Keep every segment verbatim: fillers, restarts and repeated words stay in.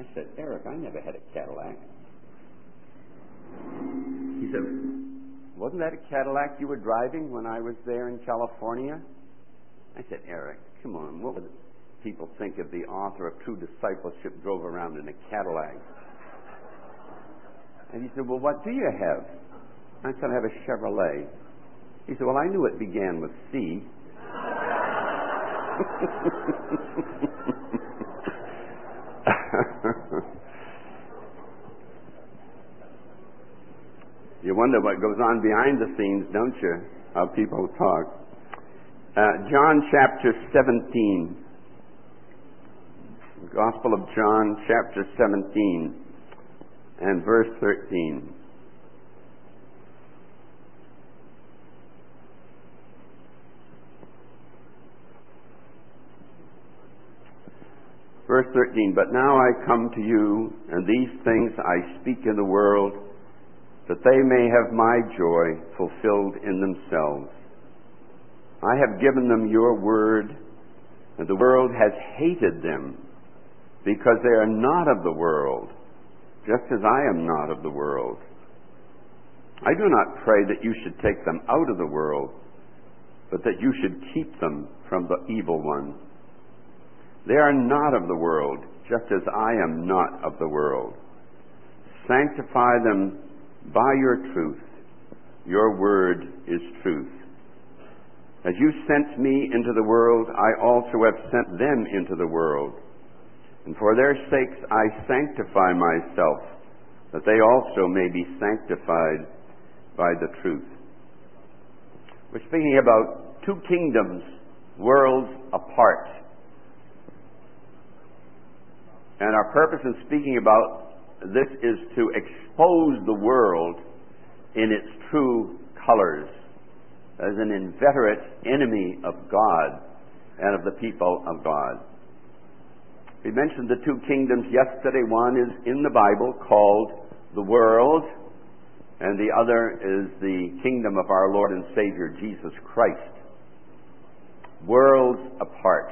said, Eric, I never had a Cadillac. He said, wasn't that a Cadillac you were driving when I was there in California? I said, Eric, come on, what would people think if the author of True Discipleship drove around in a Cadillac? And he said, well, what do you have? I said, I have a Chevrolet. He said, well, I knew it began with C. You wonder what goes on behind the scenes, don't you? How people talk. Uh, John chapter seventeen. Gospel of John chapter seventeen and verse thirteen. Verse thirteen, but now I come to you, and these things I speak in the world, that they may have my joy fulfilled in themselves. I have given them your word, and the world has hated them, because they are not of the world, just as I am not of the world. I do not pray that you should take them out of the world, but that you should keep them from the evil one. They are not of the world, just as I am not of the world. Sanctify them by your truth. Your word is truth. As you sent me into the world, I also have sent them into the world. And for their sakes I sanctify myself, that they also may be sanctified by the truth. We're speaking about two kingdoms, worlds apart. And our purpose in speaking about this is to expose the world in its true colors as an inveterate enemy of God and of the people of God. We mentioned the two kingdoms yesterday. One is in the Bible called the world, and the other is the kingdom of our Lord and Savior Jesus Christ. Worlds apart.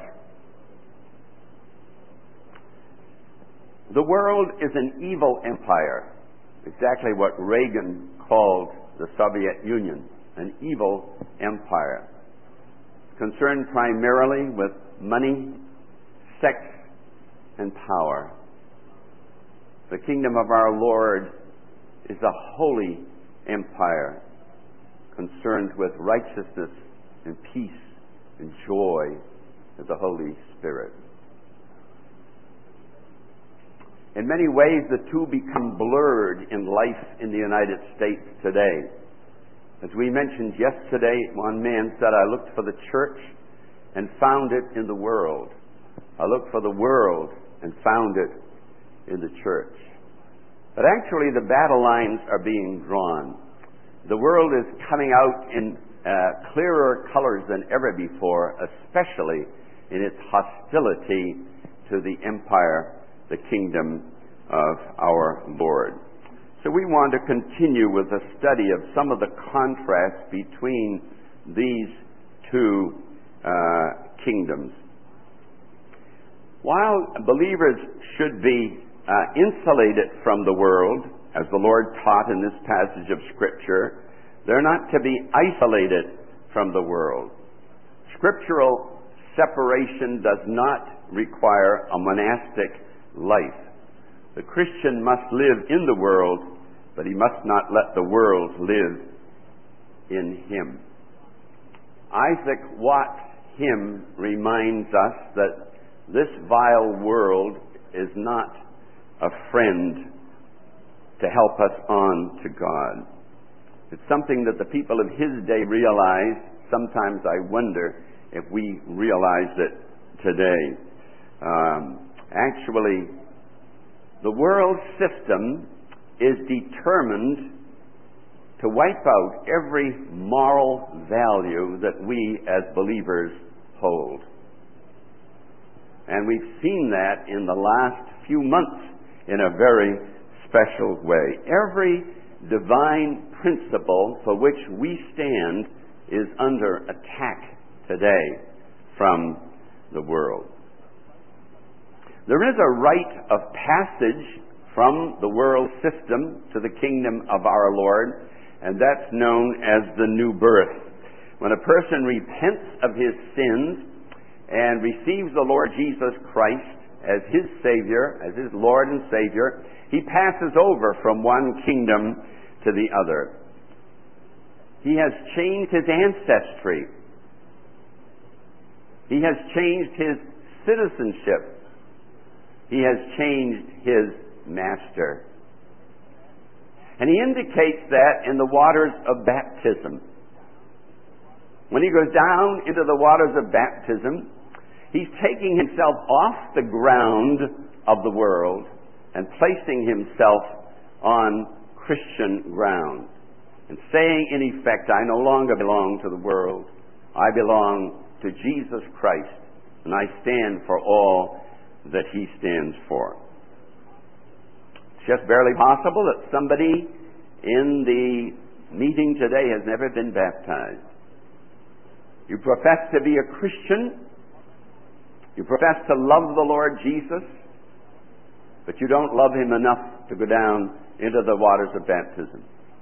The world is an evil empire, exactly what Reagan called the Soviet Union, an evil empire, concerned primarily with money, sex, and power. The kingdom of our Lord is a holy empire, concerned with righteousness and peace and joy of the Holy Spirit. In many ways, the two become blurred in life in the United States today. As we mentioned yesterday, one man said, I looked for the church and found it in the world. I looked for the world and found it in the church. But actually, the battle lines are being drawn. The world is coming out in uh, clearer colors than ever before, especially in its hostility to the empire, the kingdom of our Lord. So we want to continue with a study of some of the contrasts between these two uh, kingdoms. While believers should be uh, insulated from the world, as the Lord taught in this passage of Scripture, they're not to be isolated from the world. Scriptural separation does not require a monastic life. The Christian must live in the world, but he must not let the world live in him. Isaac Watts' hymn reminds us that this vile world is not a friend to help us on to God. It's something that the people of his day realized. Sometimes I wonder if we realize it today. Um, actually, the world system is determined to wipe out every moral value that we as believers hold. And we've seen that in the last few months in a very special way. Every divine principle for which we stand is under attack today from the world. There is a rite of passage from the world system to the kingdom of our Lord, and that's known as the new birth. When a person repents of his sins and receives the Lord Jesus Christ as his Savior, as his Lord and Savior, he passes over from one kingdom to the other. He has changed his ancestry. He has changed his citizenship. He has changed his master. And he indicates that in the waters of baptism. When he goes down into the waters of baptism, he's taking himself off the ground of the world and placing himself on Christian ground and saying, in effect, I no longer belong to the world. I belong to Jesus Christ, and I stand for all that he stands for. It's just barely possible that somebody in the meeting today has never been baptized. You profess to be a Christian. You profess to love the Lord Jesus, but you don't love him enough to go down into the waters of baptism.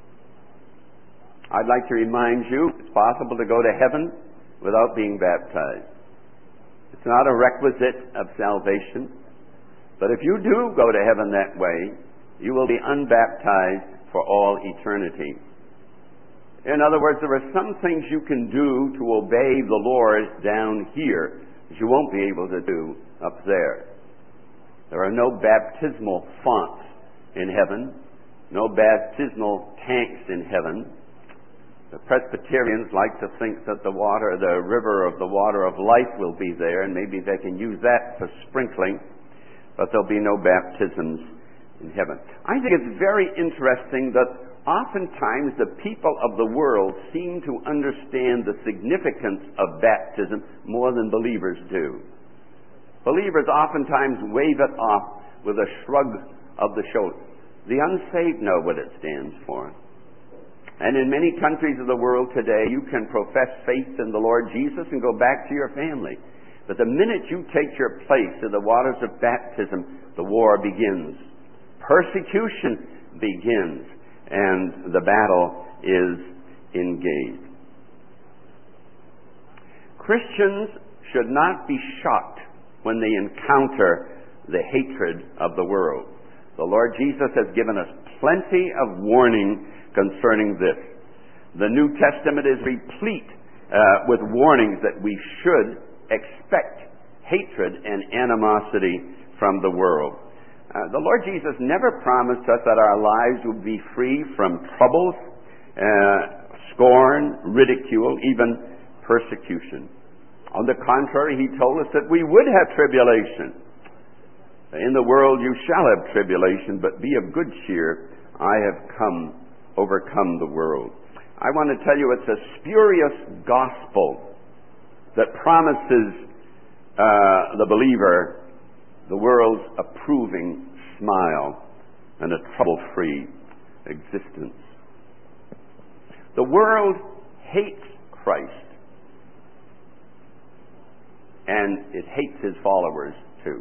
I'd like to remind you, it's possible to go to heaven without being baptized. It's not a requisite of salvation, but if you do go to heaven that way, you will be unbaptized for all eternity. In other words, there are some things you can do to obey the Lord down here that you won't be able to do up there. There are no baptismal fonts in heaven, no baptismal tanks in heaven. The Presbyterians like to think that the water, the river of the water of life will be there, and maybe they can use that for sprinkling, but there'll be no baptisms in heaven. I think it's very interesting that oftentimes the people of the world seem to understand the significance of baptism more than believers do. Believers oftentimes wave it off with a shrug of the shoulder. The unsaved know what it stands for. And in many countries of the world today, you can profess faith in the Lord Jesus and go back to your family. But the minute you take your place in the waters of baptism, the war begins. Persecution begins. And the battle is engaged. Christians should not be shocked when they encounter the hatred of the world. The Lord Jesus has given us plenty of warning concerning this. The New Testament is replete uh, with warnings that we should expect hatred and animosity from the world. Uh, the Lord Jesus never promised us that our lives would be free from troubles, uh, scorn, ridicule, even persecution. On the contrary, he told us that we would have tribulation. In the world you shall have tribulation, but be of good cheer. I have come, overcome the world. I want to tell you it's a spurious gospel that promises uh, the believer the world's approving smile and a trouble-free existence. The world hates Christ, and it hates his followers too.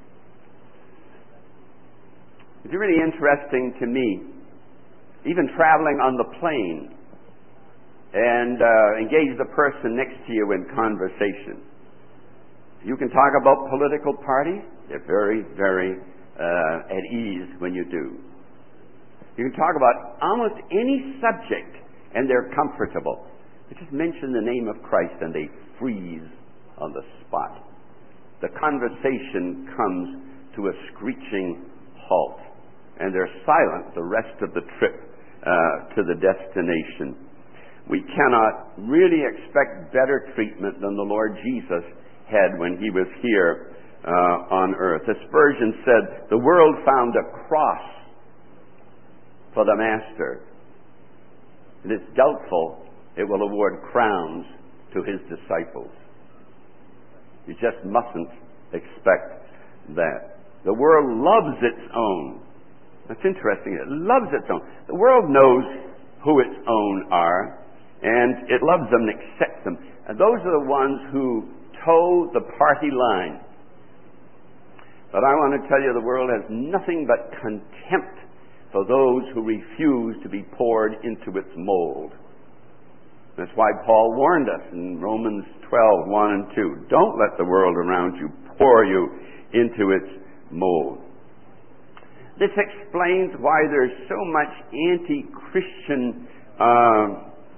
It's really interesting to me, even traveling on the plane and uh, engage the person next to you in conversation. You can talk about political parties. They're very, very uh, at ease when you do. You can talk about almost any subject, and they're comfortable. You just mention the name of Christ, and they freeze on the spot. The conversation comes to a screeching halt, and they're silent the rest of the trip uh, to the destination. We cannot really expect better treatment than the Lord Jesus had when he was here uh, on earth. The Spurgeon said, the world found a cross for the Master. It is doubtful it will award crowns to his disciples. You just mustn't expect that. The world loves its own. That's interesting. It loves its own. The world knows who its own are, and it loves them and accepts them. And those are the ones who toe the party line. But I want to tell you the world has nothing but contempt for those who refuse to be poured into its mold. That's why Paul warned us in Romans twelve, one and two. Don't let the world around you pour you into its mold. This explains why there's so much anti-Christian uh,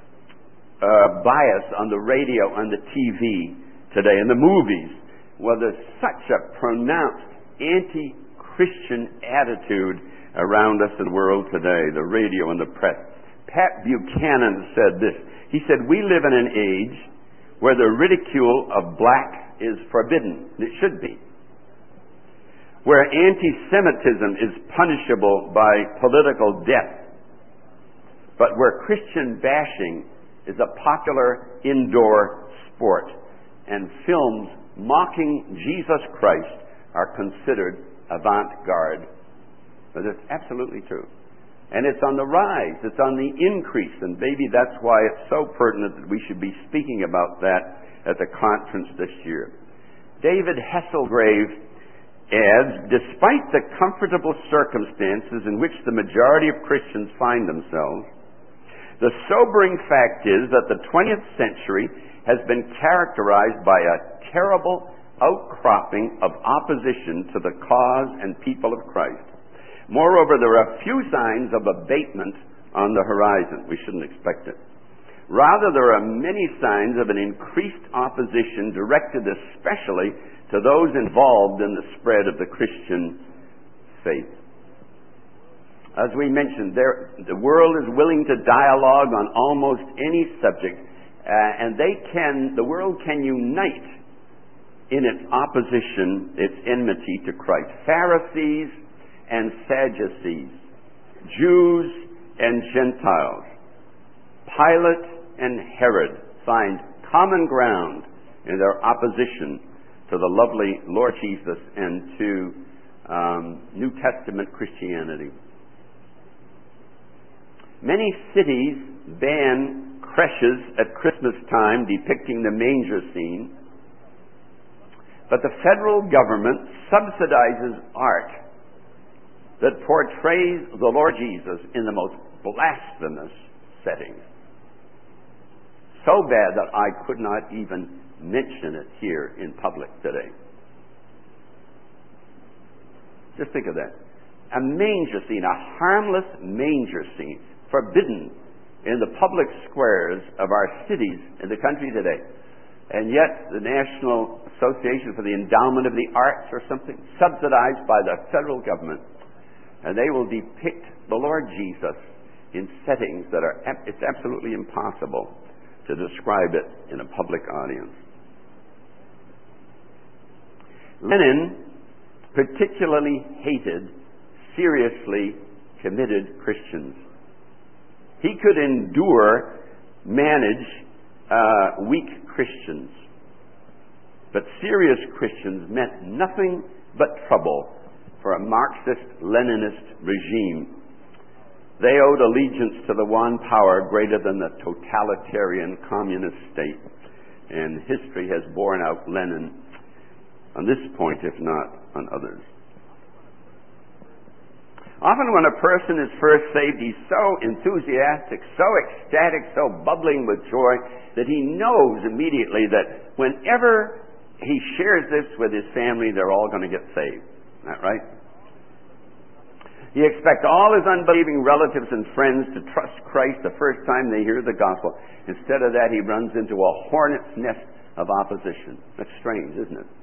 uh, bias on the radio, on the T V today, in the movies. Well, there's such a pronounced anti-Christian attitude around us in the world today, the radio and the press. Pat Buchanan said this. He said, we live in an age where the ridicule of black is forbidden. It should be. Where anti-Semitism is punishable by political death. But where Christian bashing is a popular indoor sport. And films mocking Jesus Christ are considered avant-garde. But it's absolutely true. And it's on the rise. It's on the increase. And maybe that's why it's so pertinent that we should be speaking about that at the conference this year. David Hesselgrave adds, despite the comfortable circumstances in which the majority of Christians find themselves, the sobering fact is that the twentieth century has been characterized by a terrible outcropping of opposition to the cause and people of Christ. Moreover, there are few signs of abatement on the horizon. We shouldn't expect it. Rather, there are many signs of an increased opposition directed especially to those involved in the spread of the Christian faith. As we mentioned, there, the world is willing to dialogue on almost any subject, uh, and they can, the world can unite in its opposition, its enmity to Christ. Pharisees and Sadducees, Jews and Gentiles, Pilate and Herod find common ground in their opposition to the lovely Lord Jesus and to um, New Testament Christianity. Many cities ban creches at Christmas time depicting the manger scene, but the federal government subsidizes art that portrays the Lord Jesus in the most blasphemous settings. So bad that I could not even mention it here in public today. Just think of that. A manger scene, a harmless manger scene, forbidden in the public squares of our cities in the country today. And yet the National Association for the Endowment of the Arts or something, subsidized by the federal government, and they will depict the Lord Jesus in settings that are, it's absolutely impossible to describe it in a public audience. Lenin particularly hated seriously committed Christians. He could endure, manage uh, weak Christians. But serious Christians meant nothing but trouble for a Marxist-Leninist regime. They owed allegiance to the one power greater than the totalitarian communist state. And history has borne out Lenin on this point, if not on others. Often when a person is first saved, he's so enthusiastic, so ecstatic, so bubbling with joy, that he knows immediately that whenever he shares this with his family, they're all going to get saved. Isn't that right? He expects all his unbelieving relatives and friends to trust Christ the first time they hear the gospel. Instead of that, he runs into a hornet's nest of opposition. That's strange, isn't it?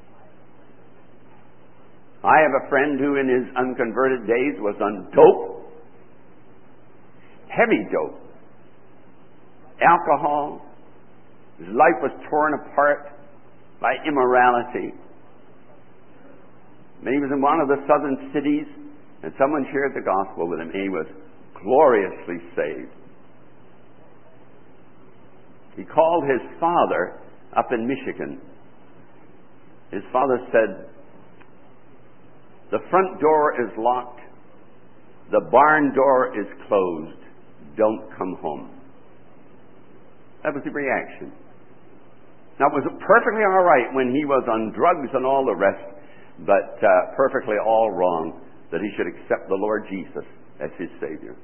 I have a friend who in his unconverted days was on dope, heavy dope, alcohol. His life was torn apart by immorality. And he was in one of the southern cities, and someone shared the gospel with him, and he was gloriously saved. He called his father up in Michigan. His father said, "The front door is locked. The barn door is closed. Don't come home." That was the reaction. Now, it was perfectly all right when he was on drugs and all the rest, but uh, perfectly all wrong that he should accept the Lord Jesus as his Savior.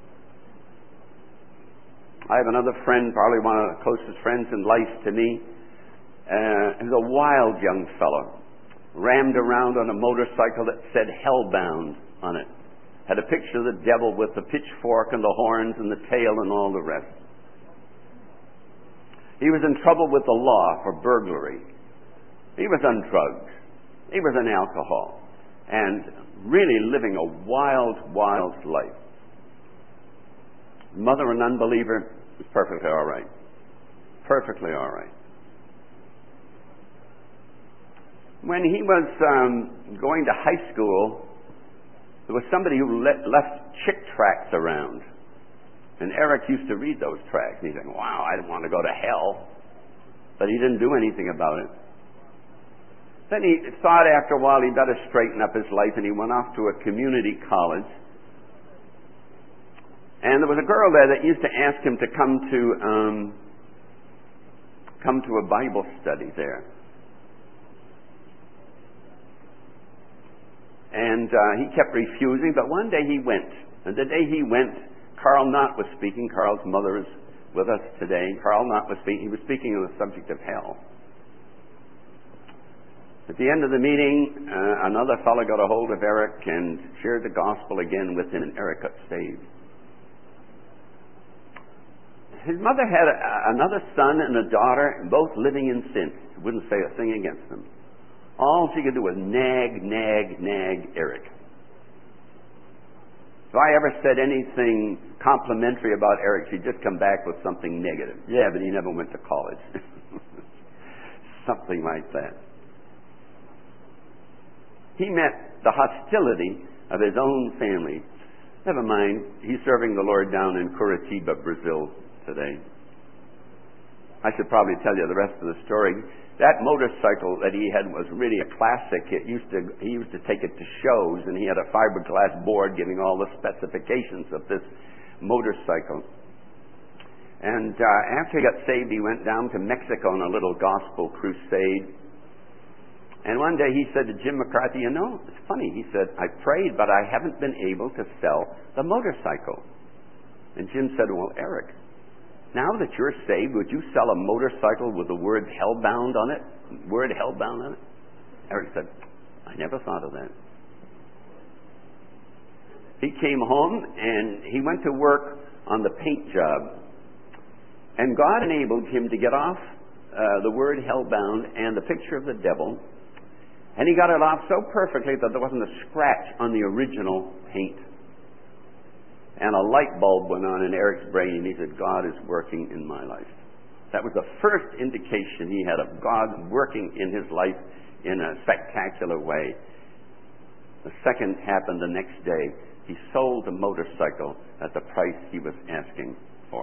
I have another friend, probably one of the closest friends in life to me. Uh, he's a wild young fellow. Rammed around on a motorcycle that said Hellbound on it. Had a picture of the devil with the pitchfork and the horns and the tail and all the rest. He was in trouble with the law for burglary. He was on drugs. He was on alcohol. And really living a wild, wild life. Mother, an unbeliever, was perfectly all right. Perfectly all right. When he was um, going to high school, there was somebody who let, left chick tracts around. And Eric used to read those tracts. And he'd say, wow, I didn't want to go to hell. But he didn't do anything about it. Then he thought after a while he'd better straighten up his life, and he went off to a community college. And there was a girl there that used to ask him to come to um, come to a Bible study there. And uh, he kept refusing, but one day he went. And the day he went, Carl Knott was speaking. Carl's mother is with us today. Carl Knott was speaking. He was speaking on the subject of hell. At the end of the meeting, uh, another fellow got a hold of Eric and shared the gospel again with him, and Eric got saved. His mother had a, another son and a daughter, both living in sin. She wouldn't say a thing against them. All she could do was nag, nag, nag Eric. If I ever said anything complimentary about Eric, she'd just come back with something negative. Yeah, but he never went to college. Something like that. He met the hostility of his own family. Never mind, he's serving the Lord down in Curitiba, Brazil today. I should probably tell you the rest of the story. That motorcycle that he had was really a classic. It used to, he used to take it to shows, and he had a fiberglass board giving all the specifications of this motorcycle. And uh, after he got saved, he went down to Mexico on a little gospel crusade. And one day he said to Jim McCarthy, you know, it's funny. He said, I prayed, but I haven't been able to sell the motorcycle. And Jim said, well, Eric, now that you're saved, would you sell a motorcycle with the word hellbound on it? Word hellbound on it? Eric said, I never thought of that. He came home and he went to work on the paint job. And God enabled him to get off uh, the word hellbound and the picture of the devil. And he got it off so perfectly that there wasn't a scratch on the original paint. And a light bulb went on in Eric's brain, and he said, God is working in my life. That was the first indication he had of God working in his life in a spectacular way. The second happened the next day. He sold the motorcycle at the price he was asking for.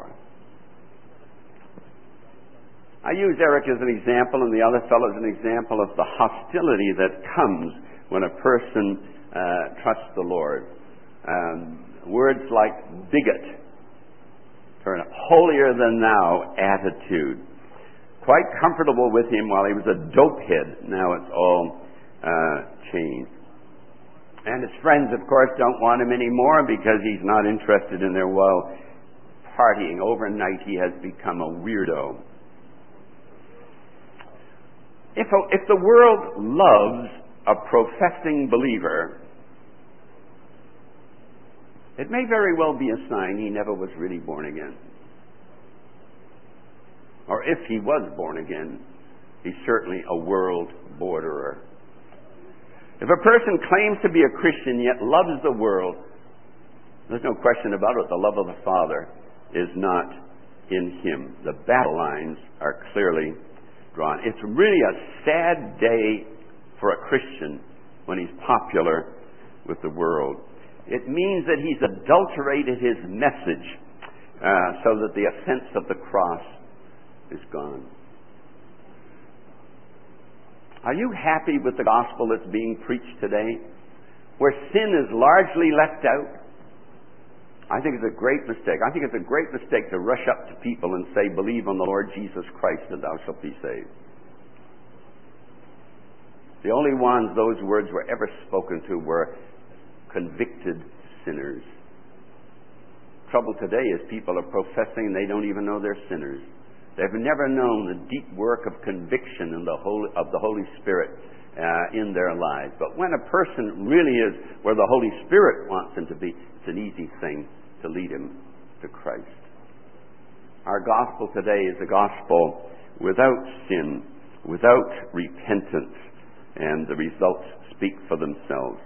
I use Eric as an example, and the other fellow as an example of the hostility that comes when a person uh, trusts the Lord. Um, Words like bigot, turn holier than thou attitude. Quite comfortable with him while he was a dopehead. Now it's all uh, changed. And his friends, of course, don't want him anymore because he's not interested in their wild partying. Overnight he has become a weirdo. If, a, if the world loves a professing believer, it may very well be a sign he never was really born again. Or if he was born again, he's certainly a world borderer. If a person claims to be a Christian yet loves the world, there's no question about it, the love of the Father is not in him. The battle lines are clearly drawn. It's really a sad day for a Christian when he's popular with the world. It means that he's adulterated his message uh, so that the offense of the cross is gone. Are you happy with the gospel that's being preached today, where sin is largely left out? I think it's a great mistake. I think it's a great mistake to rush up to people and say, believe on the Lord Jesus Christ and thou shalt be saved. The only ones those words were ever spoken to were convicted sinners. Trouble today is people are professing they don't even know they're sinners. They've never known the deep work of conviction in the Holy, of the Holy Spirit uh, in their lives. But when a person really is where the Holy Spirit wants him to be, it's an easy thing to lead him to Christ. Our gospel today is a gospel without sin, without repentance, and the results speak for themselves.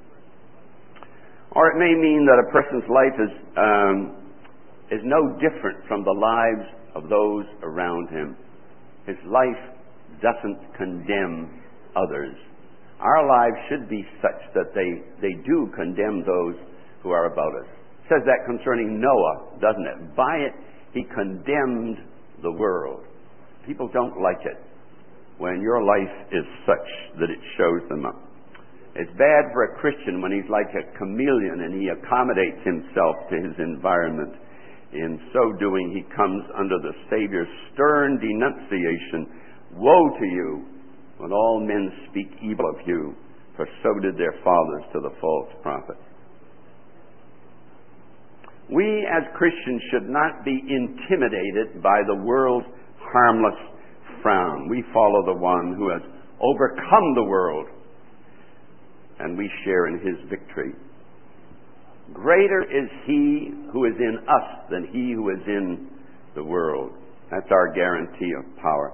Or it may mean that a person's life is um, is no different from the lives of those around him. His life doesn't condemn others. Our lives should be such that they, they do condemn those who are about us. It says that concerning Noah, doesn't it? By it, he condemned the world. People don't like it when your life is such that it shows them up. It's bad for a Christian when he's like a chameleon and he accommodates himself to his environment. In so doing, he comes under the Savior's stern denunciation, "Woe to you, when all men speak evil of you, for so did their fathers to the false prophets." We as Christians should not be intimidated by the world's harmless frown. We follow the one who has overcome the world, and we share in his victory. Greater is he who is in us than he who is in the world. That's our guarantee of power.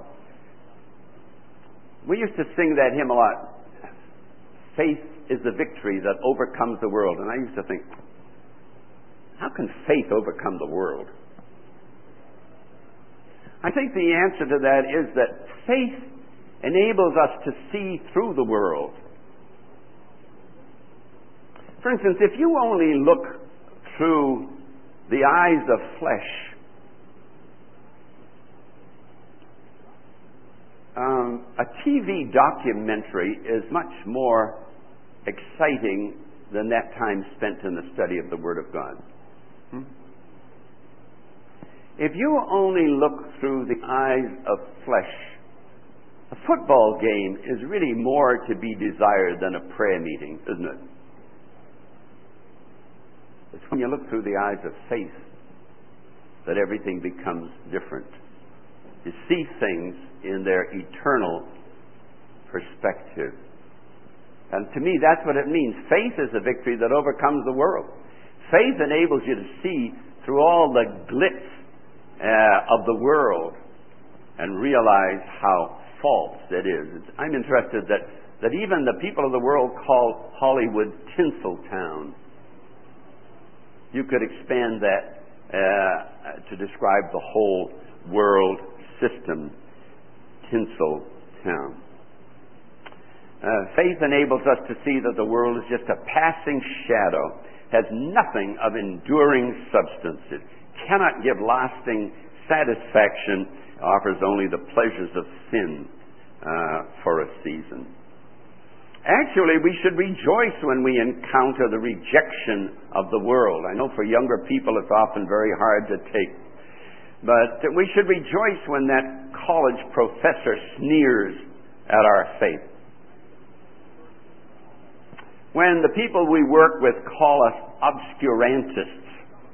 We used to sing that hymn a lot. Faith is the victory that overcomes the world. And I used to think, how can faith overcome the world? I think the answer to that is that faith enables us to see through the world. For instance, if you only look through the eyes of flesh, um, a T V documentary is much more exciting than that time spent in the study of the Word of God. Hmm? If you only look through the eyes of flesh, a football game is really more to be desired than a prayer meeting, isn't it? It's when you look through the eyes of faith that everything becomes different. You see things in their eternal perspective. And to me, that's what it means. Faith is a victory that overcomes the world. Faith enables you to see through all the glitz uh, of the world and realize how false it is. It's, I'm interested that, that even the people of the world call Hollywood Tinseltown. You could expand that uh, to describe the whole world system, Tinseltown. Uh, faith enables us to see that the world is just a passing shadow, has nothing of enduring substance. It cannot give lasting satisfaction, offers only the pleasures of sin uh, for a season. Actually, we should rejoice when we encounter the rejection of the world. I know for younger people it's often very hard to take. But we should rejoice when that college professor sneers at our faith. When the people we work with call us obscurantists.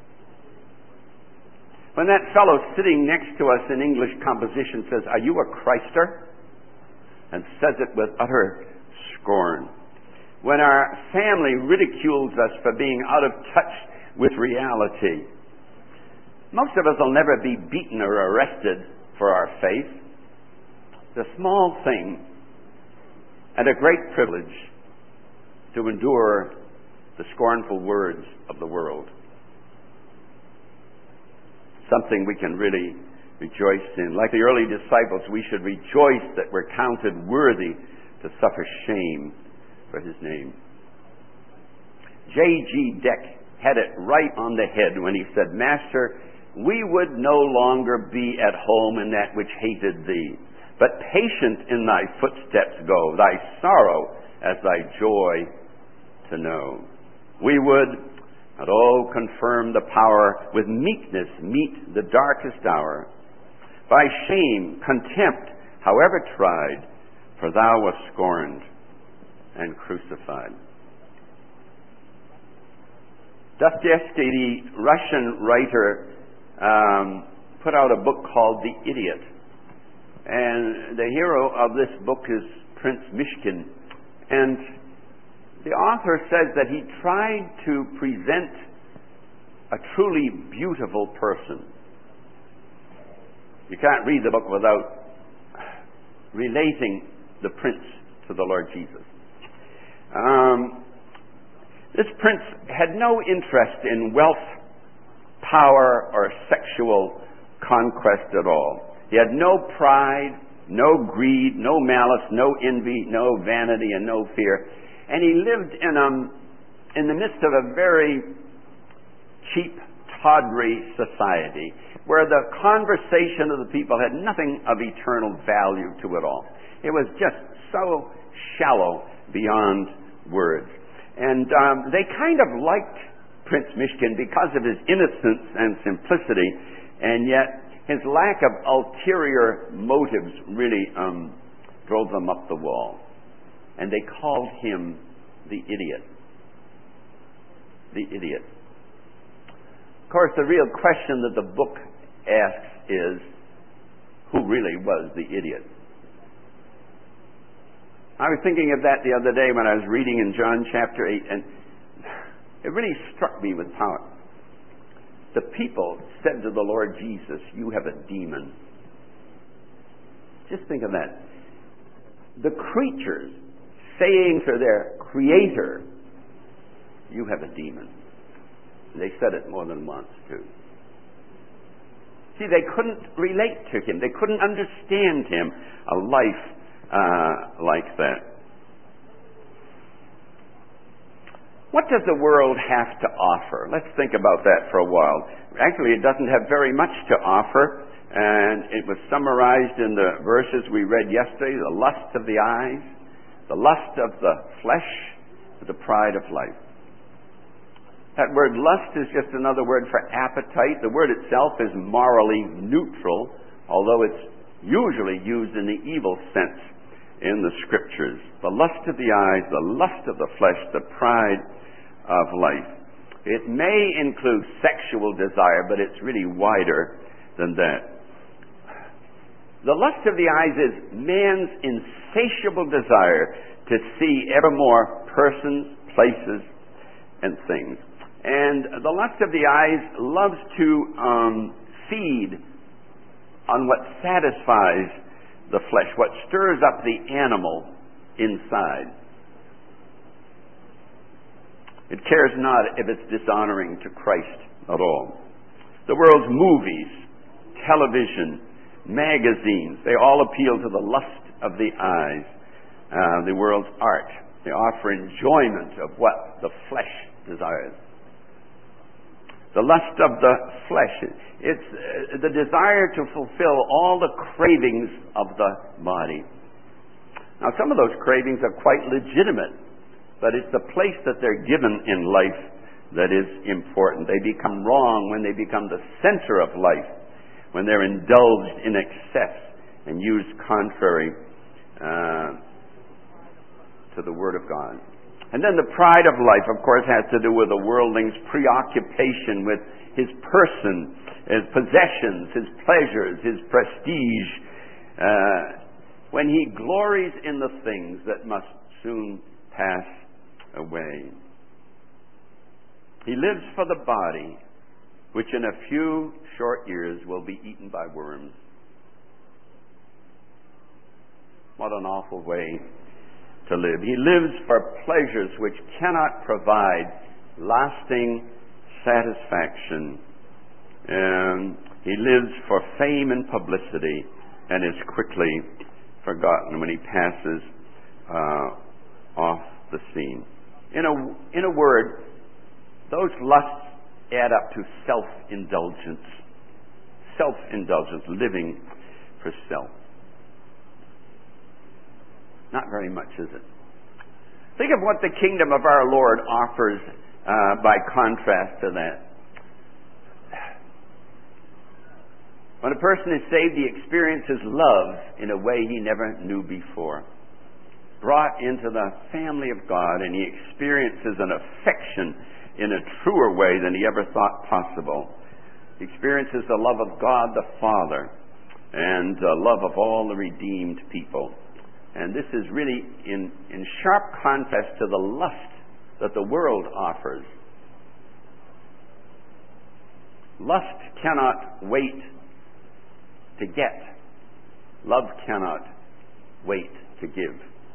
When that fellow sitting next to us in English composition says, "Are you a Christer?" and says it with utter scorn. When our family ridicules us for being out of touch with reality. Most of us will never be beaten or arrested for our faith. It's a small thing and a great privilege to endure the scornful words of the world. Something we can really rejoice in. Like the early disciples, we should rejoice that we're counted worthy to suffer shame for his name. J G Deck had it right on the head when he said, "Master, we would no longer be at home in that which hated thee, but patient in thy footsteps go, thy sorrow as thy joy to know. We would, and oh, confirm the power, with meekness meet the darkest hour. By shame, contempt, however tried, for thou wast scorned, and crucified. Dostoevsky, the Russian writer, um, put out a book called The Idiot. And the hero of this book is Prince Myshkin. And the author says that he tried to present a truly beautiful person. You can't read the book without relating the prince to the Lord Jesus. Um, this prince had no interest in wealth, power, or sexual conquest at all. He had no pride, no greed, no malice, no envy, no vanity, and no fear. And he lived in, um, in the midst of a very cheap, tawdry society where the conversation of the people had nothing of eternal value to it all. It was just so shallow beyond words. And um, they kind of liked Prince Myshkin because of his innocence and simplicity, and yet his lack of ulterior motives really um, drove them up the wall. And they called him the idiot. The idiot. Of course, the real question that the book asks is, who really was the idiot? I was thinking of that the other day when I was reading in John chapter eight, and it really struck me with power. The people said to the Lord Jesus, "You have a demon." Just think of that. The creatures saying to their Creator, "You have a demon." They said it more than once, too. See, they couldn't relate to him. They couldn't understand him, a life uh, like that. What does the world have to offer? Let's think about that for a while. Actually, it doesn't have very much to offer, and it was summarized in the verses we read yesterday: the lust of the eyes, the lust of the flesh, the pride of life. That word lust is just another word for appetite. The word itself is morally neutral, although it's usually used in the evil sense in the Scriptures. The lust of the eyes, the lust of the flesh, the pride of life. It may include sexual desire, but it's really wider than that. The lust of the eyes is man's insatiable desire to see ever more persons, places, and things. And the lust of the eyes loves to um, feed on what satisfies the flesh, what stirs up the animal inside. It cares not if it's dishonoring to Christ at all. The world's movies, television, magazines, they all appeal to the lust of the eyes. Uh, the world's art, they offer enjoyment of what the flesh desires. The lust of the flesh, it's uh, the desire to fulfill all the cravings of the body. Now, some of those cravings are quite legitimate, but it's the place that they're given in life that is important. They become wrong when they become the center of life, when they're indulged in excess and used contrary uh, to the Word of God. And then the pride of life, of course, has to do with the worldling's preoccupation with his person, his possessions, his pleasures, his prestige, uh, when he glories in the things that must soon pass away. He lives for the body, which in a few short years will be eaten by worms. What an awful way to live. He lives for pleasures which cannot provide lasting satisfaction. And he lives for fame and publicity and is quickly forgotten when he passes uh, off the scene. In a, in a word, those lusts add up to self-indulgence. Self-indulgence, living for self. Not very much, is it? Think of what the kingdom of our Lord offers uh, by contrast to that. When a person is saved, he experiences love in a way he never knew before. brought into the family of God, and he experiences an affection in a truer way than he ever thought possible. He experiences the love of God the Father and the love of all the redeemed people. And this is really in, in sharp contrast to the lust that the world offers. Lust cannot wait to get. Love cannot wait to give.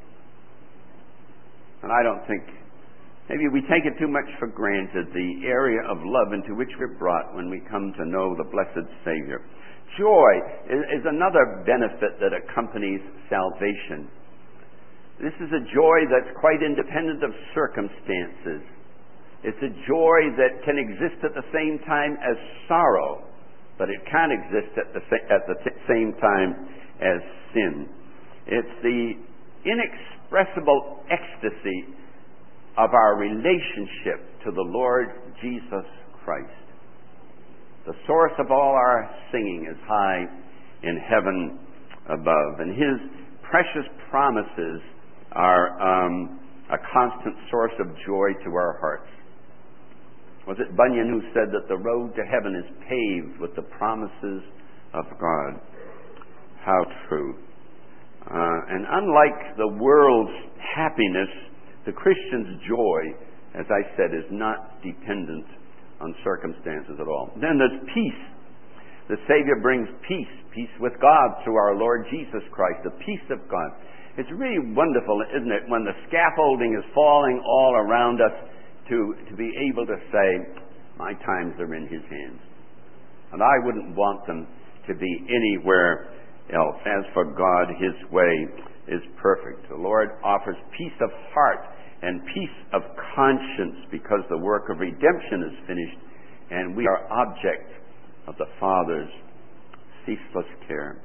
And I don't think, maybe we take it too much for granted, the area of love into which we're brought when we come to know the blessed Savior. Joy is, is another benefit that accompanies salvation. This is a joy that's quite independent of circumstances. It's a joy that can exist at the same time as sorrow, but it can't exist at the, at the t- same time as sin. It's the inexpressible ecstasy of our relationship to the Lord Jesus Christ. The source of all our singing is high in heaven above, and his precious promises are um, a constant source of joy to our hearts. Was it Bunyan who said that the road to heaven is paved with the promises of God? How true. Uh, and unlike the world's happiness, the Christian's joy, as I said, is not dependent on circumstances at all. Then there's peace. The Savior brings peace, peace with God through our Lord Jesus Christ, the peace of God. It's really wonderful, isn't it, when the scaffolding is falling all around us, to, to be able to say, my times are in his hands. And I wouldn't want them to be anywhere else. As for God, his way is perfect. The Lord offers peace of heart and peace of conscience because the work of redemption is finished and we are object of the Father's ceaseless care.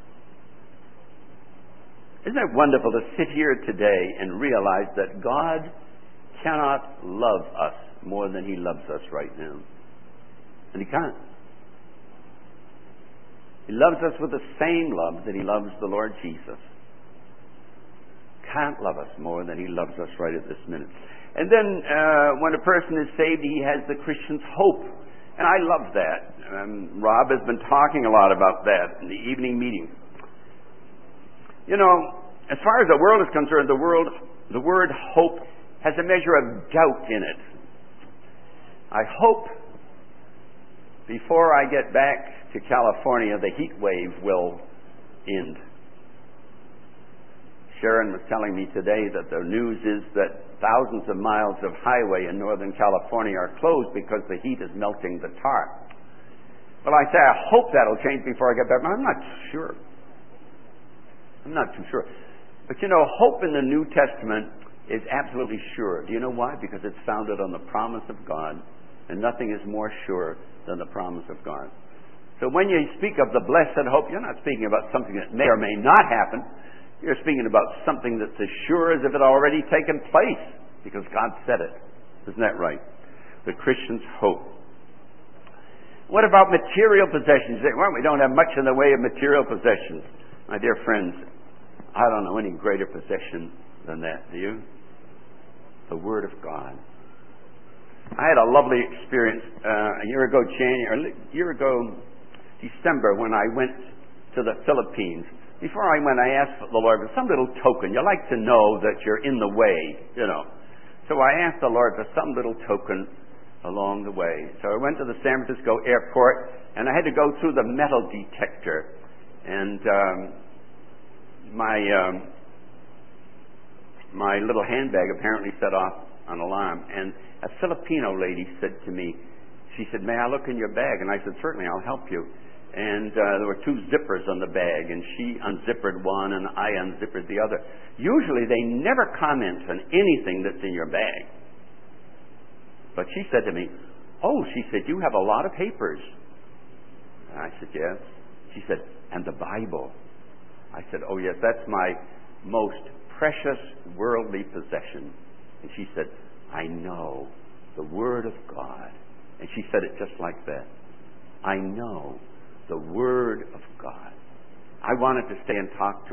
Isn't it wonderful to sit here today and realize that God cannot love us more than he loves us right now? And he can't. He loves us with the same love that he loves the Lord Jesus. Can't love us more than he loves us right at this minute. And then uh, when a person is saved, he has the Christian's hope. And I love that. Um, Rob has been talking a lot about that in the evening meetings. You know, as far as the world is concerned, the world, the word hope has a measure of doubt in it. I hope before I get back to California, the heat wave will end. Sharon was telling me today that the news is that thousands of miles of highway in Northern California are closed because the heat is melting the tar. Well, I say, I hope that'll change before I get back, but I'm not sure. I'm not too sure. But you know, hope in the New Testament is absolutely sure. Do you know why? Because it's founded on the promise of God, and nothing is more sure than the promise of God. So when you speak of the blessed hope, you're not speaking about something that may or may not happen. You're speaking about something that's as sure as if it had already taken place, because God said it. Isn't that right? The Christian's hope. What about material possessions? Well, we don't have much in the way of material possessions. My dear friends, I don't know any greater possession than that, do you? The Word of God. I had a lovely experience uh, a year ago, January, a year ago, December, when I went to the Philippines. Before I went, I asked the Lord for some little token. You like to know that you're in the way, you know. So I asked the Lord for some little token along the way. So I went to the San Francisco airport, and I had to go through the metal detector. And um, my um, my little handbag apparently set off an alarm. And a Filipino lady said to me, she said, "May I look in your bag?" And I said, "Certainly, I'll help you." And uh, there were two zippers on the bag, and she unzippered one, and I unzippered the other. Usually, they never comment on anything that's in your bag. But she said to me, "Oh," she said, "you have a lot of papers." And I said, "Yes." She said, "And the Bible." I said, "Oh, yes, that's my most precious worldly possession." And she said, "I know the Word of God." And she said it just like that. "I know the Word of God." I wanted to stay and talk to her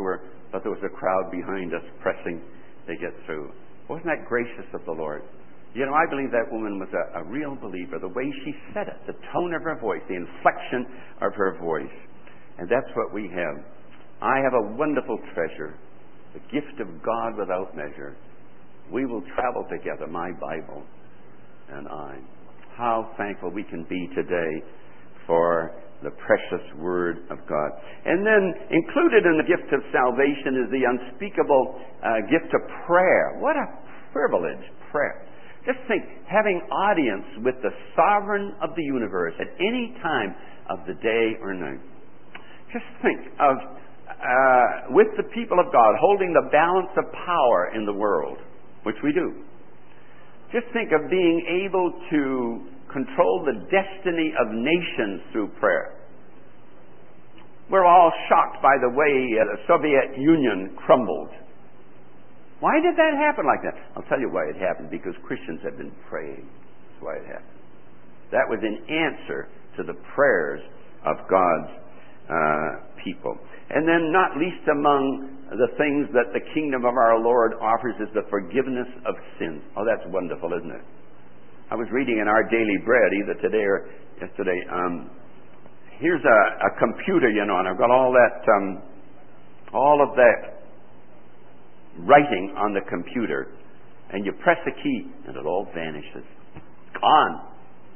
but there was a crowd behind us pressing to get through. Wasn't that gracious of the Lord? You know, I believe that woman was a, a real believer. The way she said it, the tone of her voice, the inflection of her voice. And that's what we have. I have a wonderful treasure, the gift of God without measure. We will travel together, my Bible and I. How thankful we can be today for the precious Word of God. And then included in the gift of salvation is the unspeakable uh, gift of prayer. What a privilege, prayer. Just think, having audience with the sovereign of the universe at any time of the day or night. Just think of, uh, with the people of God, holding the balance of power in the world, which we do. Just think of being able to control the destiny of nations through prayer. We're all shocked by the way the Soviet Union crumbled. Why did that happen like that? I'll tell you why it happened. Because Christians have been praying. That's why it happened. That was in answer to the prayers of God's uh, people. And then not least among the things that the kingdom of our Lord offers is the forgiveness of sins. Oh, that's wonderful, isn't it? I was reading in Our Daily Bread, either today or yesterday, um, here's a, a computer, you know, and I've got all that, um, all of that writing on the computer, and you press a key, and it all vanishes. Gone.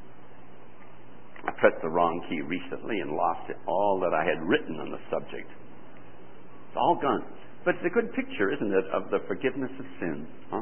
I pressed the wrong key recently and lost it, all that I had written on the subject. It's all gone. But it's a good picture, isn't it, of the forgiveness of sins, huh?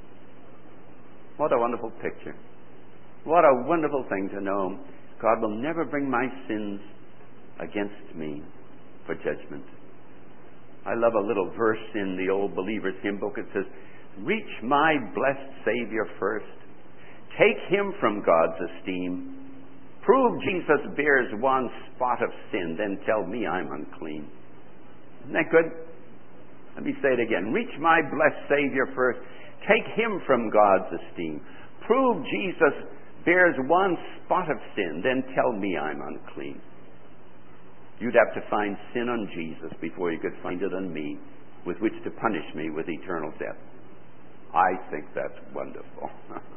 What a wonderful picture. What a wonderful thing to know. God will never bring my sins against me for judgment. I love a little verse in the Old Believers hymn book. It says, reach my blessed Savior first. Take him from God's esteem. Prove Jesus bears one spot of sin, then tell me I'm unclean. Isn't that good? Let me say it again. Reach my blessed Savior first. Take him from God's esteem. Prove Jesus bears one spot of sin, then tell me I'm unclean. You'd have to find sin on Jesus before you could find it on me, with which to punish me with eternal death. I think that's wonderful.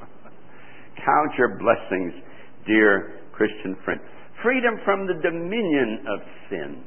Count your blessings, dear Christian friend. Freedom from the dominion of sin.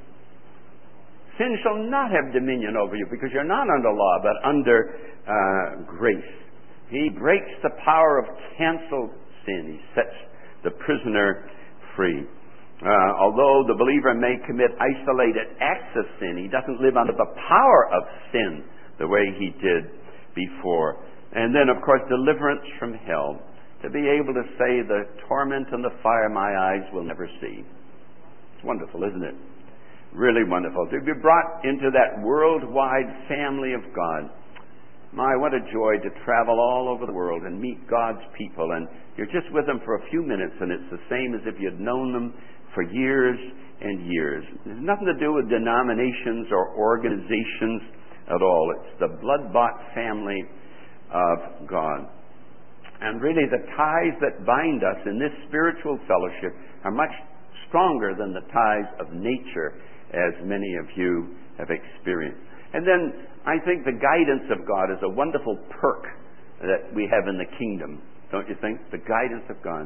Sin shall not have dominion over you because you're not under law, but under uh, grace. He breaks the power of canceled sin. He sets the prisoner free. Uh, although the believer may commit isolated acts of sin, he doesn't live under the power of sin the way he did before. And then, of course, deliverance from hell. To be able to say, the torment and the fire my eyes will never see. It's wonderful, isn't it? Really wonderful. To be brought into that worldwide family of God. My, what a joy to travel all over the world and meet God's people. And you're just with them for a few minutes, and it's the same as if you'd known them for years and years. There's nothing to do with denominations or organizations at all. It's the blood-bought family of God. And really, the ties that bind us in this spiritual fellowship are much stronger than the ties of nature, as many of you have experienced. And then I think the guidance of God is a wonderful perk that we have in the kingdom. Don't you think? The guidance of God.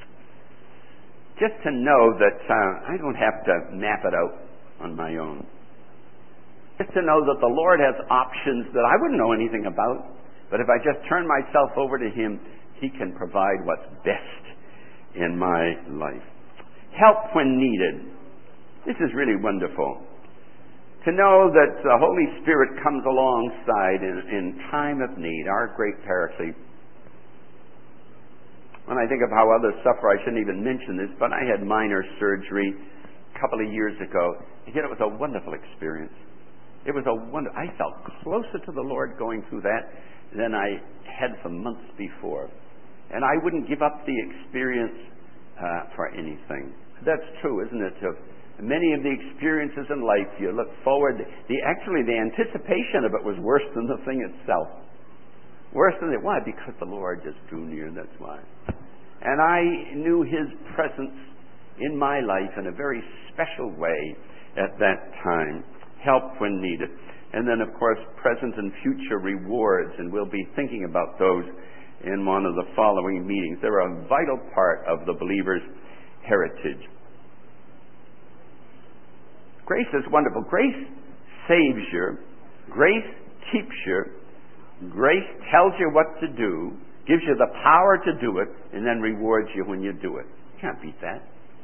Just to know that uh, I don't have to map it out on my own. Just to know that the Lord has options that I wouldn't know anything about. But if I just turn myself over to Him, He can provide what's best in my life. Help when needed. This is really wonderful. To know that the Holy Spirit comes alongside in, in time of need, our great paraclete. When I think of how others suffer, I shouldn't even mention this, but I had minor surgery a couple of years ago. And yet it was a wonderful experience. It was a wonder. I felt closer to the Lord going through that than I had for months before. And I wouldn't give up the experience uh, for anything. That's true, isn't it? Of many of the experiences in life, you look forward. The actually, the anticipation of it was worse than the thing itself. Worse than it. Why? Because the Lord just drew near. That's why. And I knew His presence in my life in a very special way at that time. Help when needed. And then, of course, present and future rewards, and we'll be thinking about those in one of the following meetings. They're a vital part of the believer's heritage. Grace is wonderful. Grace saves you. Grace keeps you. Grace tells you what to do, gives you the power to do it, and then rewards you when you do it. You can't beat that.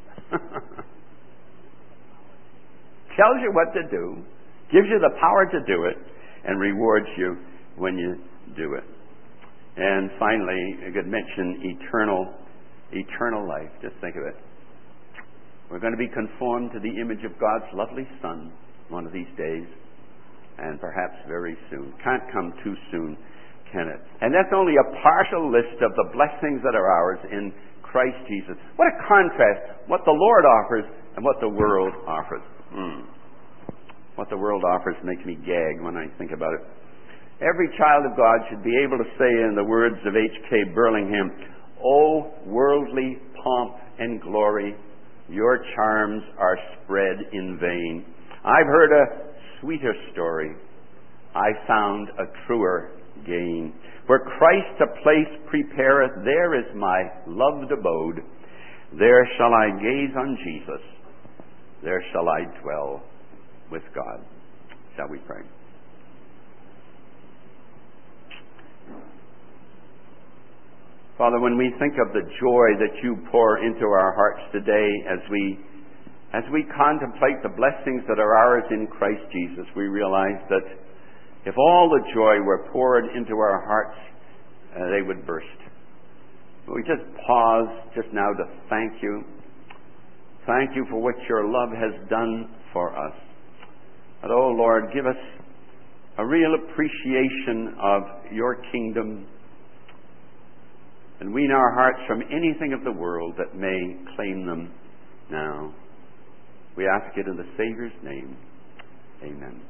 Tells you what to do, gives you the power to do it, and rewards you when you do it. And finally, I could mention eternal, eternal life. Just think of it. We're going to be conformed to the image of God's lovely Son one of these days, and perhaps very soon. Can't come too soon, can it? And that's only a partial list of the blessings that are ours in Christ Jesus. What a contrast, what the Lord offers and what the world offers. Mm. What the world offers makes me gag when I think about it. Every child of God should be able to say in the words of H K Burlingham, "O worldly pomp and glory, your charms are spread in vain. I've heard a sweeter story. I found a truer gain. Where Christ a place prepareth, there is my loved abode. There shall I gaze on Jesus. There shall I dwell with God." Shall we pray? Father, when we think of the joy that you pour into our hearts today as we as we contemplate the blessings that are ours in Christ Jesus, we realize that if all the joy were poured into our hearts, uh, they would burst. We just pause just now to thank you. Thank you for what your love has done for us. And oh Lord, give us a real appreciation of your kingdom, and wean our hearts from anything of the world that may claim them now. We ask it in the Savior's name. Amen.